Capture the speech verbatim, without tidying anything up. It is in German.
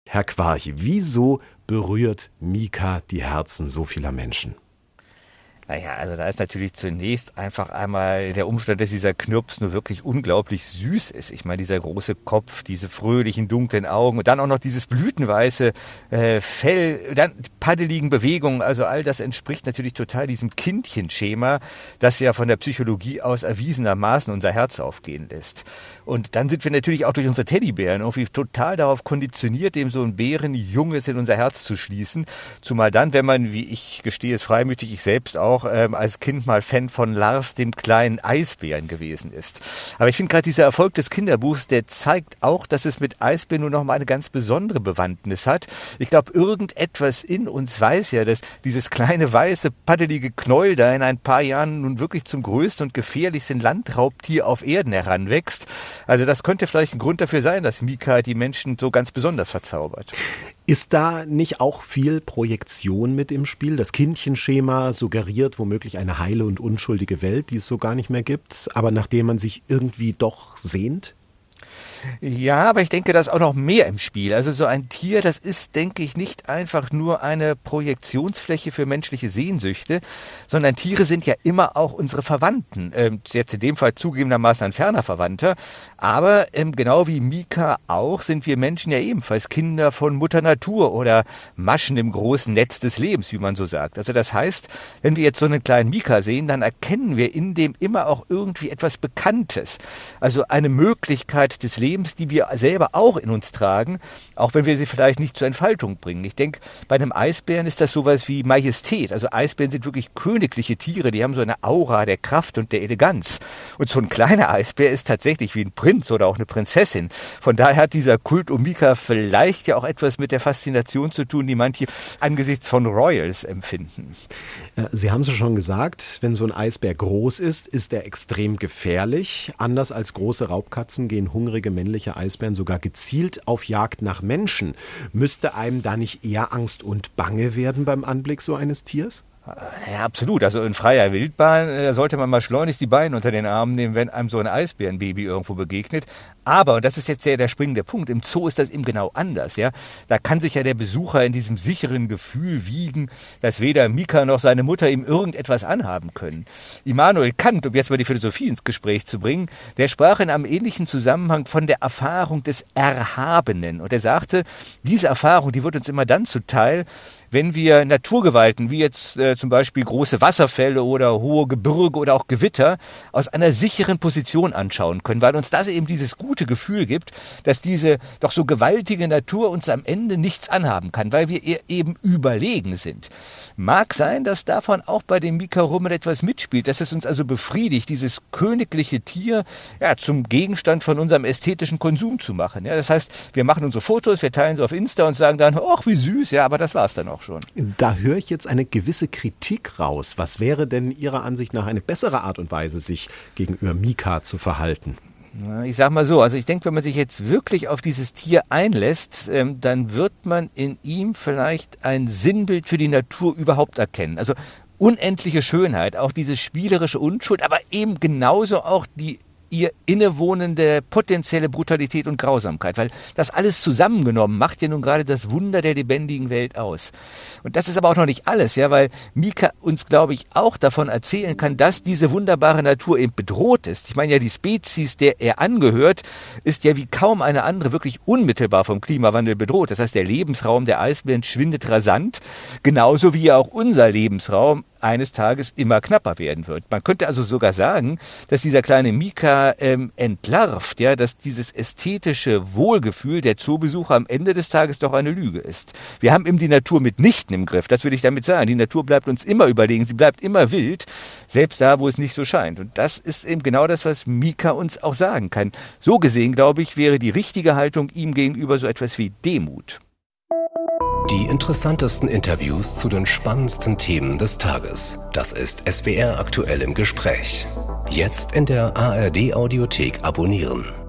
Herr Quarch, wieso berührt Mika die Herzen so vieler Menschen? Naja, also da ist natürlich zunächst einfach einmal der Umstand, dass dieser Knirps nur wirklich unglaublich süß ist. Ich meine, dieser große Kopf, diese fröhlichen, dunklen Augen und dann auch noch dieses blütenweiße äh, Fell, dann die paddeligen Bewegungen, also all das entspricht natürlich total diesem Kindchenschema, das ja von der Psychologie aus erwiesenermaßen unser Herz aufgehen lässt. Und dann sind wir natürlich auch durch unsere Teddybären irgendwie total darauf konditioniert, dem so ein Bärenjunges in unser Herz zu schließen. Zumal dann, wenn man, wie ich gestehe es freimütig, ich selbst auch, ähm, als Kind mal Fan von Lars, dem kleinen Eisbären gewesen ist. Aber ich finde gerade dieser Erfolg des Kinderbuchs, der zeigt auch, dass es mit Eisbären nur noch mal eine ganz besondere Bewandtnis hat. Ich glaube, irgendetwas in uns weiß ja, dass dieses kleine, weiße, paddelige Knäuel da in ein paar Jahren nun wirklich zum größten und gefährlichsten Landraubtier auf Erden heranwächst. Also das könnte vielleicht ein Grund dafür sein, dass Mika die Menschen so ganz besonders verzaubert. Ist da nicht auch viel Projektion mit im Spiel? Das Kindchenschema suggeriert womöglich eine heile und unschuldige Welt, die es so gar nicht mehr gibt, aber nach der man sich irgendwie doch sehnt? Ja, aber ich denke, da ist auch noch mehr im Spiel. Also so ein Tier, das ist, denke ich, nicht einfach nur eine Projektionsfläche für menschliche Sehnsüchte, sondern Tiere sind ja immer auch unsere Verwandten. Ähm, jetzt in dem Fall zugegebenermaßen ein ferner Verwandter. Aber ähm, genau wie Mika auch, sind wir Menschen ja ebenfalls Kinder von Mutter Natur oder Maschen im großen Netz des Lebens, wie man so sagt. Also das heißt, wenn wir jetzt so einen kleinen Mika sehen, dann erkennen wir in dem immer auch irgendwie etwas Bekanntes. Also eine Möglichkeit des Lebens, die wir selber auch in uns tragen, auch wenn wir sie vielleicht nicht zur Entfaltung bringen. Ich denke, bei einem Eisbären ist das sowas wie Majestät. Also Eisbären sind wirklich königliche Tiere, die haben so eine Aura der Kraft und der Eleganz. Und so ein kleiner Eisbär ist tatsächlich wie ein Prinz oder auch eine Prinzessin. Von daher hat dieser Kult um Mika vielleicht ja auch etwas mit der Faszination zu tun, die manche angesichts von Royals empfinden. Sie haben es ja schon gesagt, wenn so ein Eisbär groß ist, ist er extrem gefährlich. Anders als große Raubkatzen gehen hungrige männliche Eisbären sogar gezielt auf Jagd nach Menschen. Müsste einem da nicht eher Angst und Bange werden beim Anblick so eines Tiers? Ja, absolut. Also in freier Wildbahn äh, sollte man mal schleunigst die Beine unter den Armen nehmen, wenn einem so ein Eisbärenbaby irgendwo begegnet. Aber, und das ist jetzt der, der springende Punkt, im Zoo ist das eben genau anders. Ja, da kann sich ja der Besucher in diesem sicheren Gefühl wiegen, dass weder Mika noch seine Mutter ihm irgendetwas anhaben können. Immanuel Kant, um jetzt mal die Philosophie ins Gespräch zu bringen, der sprach in einem ähnlichen Zusammenhang von der Erfahrung des Erhabenen. Und er sagte, diese Erfahrung, die wird uns immer dann zuteil, wenn wir Naturgewalten, wie jetzt äh, zum Beispiel große Wasserfälle oder hohe Gebirge oder auch Gewitter, aus einer sicheren Position anschauen können, weil uns das eben dieses gute Gefühl gibt, dass diese doch so gewaltige Natur uns am Ende nichts anhaben kann, weil wir ihr eben überlegen sind. Mag sein, dass davon auch bei dem Mika Rummel etwas mitspielt, dass es uns also befriedigt, dieses königliche Tier ja, zum Gegenstand von unserem ästhetischen Konsum zu machen. Ja, das heißt, wir machen unsere Fotos, wir teilen sie auf Insta und sagen dann, ach, wie süß, ja, aber das war's dann auch schon. Da höre ich jetzt eine gewisse Kritik raus. Was wäre denn Ihrer Ansicht nach eine bessere Art und Weise, sich gegenüber Mika zu verhalten? Ich sag mal so, also ich denke, wenn man sich jetzt wirklich auf dieses Tier einlässt, ähm, dann wird man in ihm vielleicht ein Sinnbild für die Natur überhaupt erkennen. Also unendliche Schönheit, auch diese spielerische Unschuld, aber eben genauso auch die ihr innewohnende potenzielle Brutalität und Grausamkeit, weil das alles zusammengenommen macht ja nun gerade das Wunder der lebendigen Welt aus. Und das ist aber auch noch nicht alles, ja, weil Mika uns, glaube ich, auch davon erzählen kann, dass diese wunderbare Natur eben bedroht ist. Ich meine ja, die Spezies, der er angehört, ist ja wie kaum eine andere wirklich unmittelbar vom Klimawandel bedroht. Das heißt, der Lebensraum der Eisbären schwindet rasant, genauso wie auch unser Lebensraum eines Tages immer knapper werden wird. Man könnte also sogar sagen, dass dieser kleine Mika ähm, entlarvt, ja, dass dieses ästhetische Wohlgefühl der Zoobesucher am Ende des Tages doch eine Lüge ist. Wir haben eben die Natur mitnichten im Griff, das will ich damit sagen. Die Natur bleibt uns immer überlegen, sie bleibt immer wild, selbst da, wo es nicht so scheint. Und das ist eben genau das, was Mika uns auch sagen kann. So gesehen, glaube ich, wäre die richtige Haltung ihm gegenüber so etwas wie Demut. Die interessantesten Interviews zu den spannendsten Themen des Tages. Das ist S W R aktuell im Gespräch. Jetzt in der A R D Audiothek abonnieren.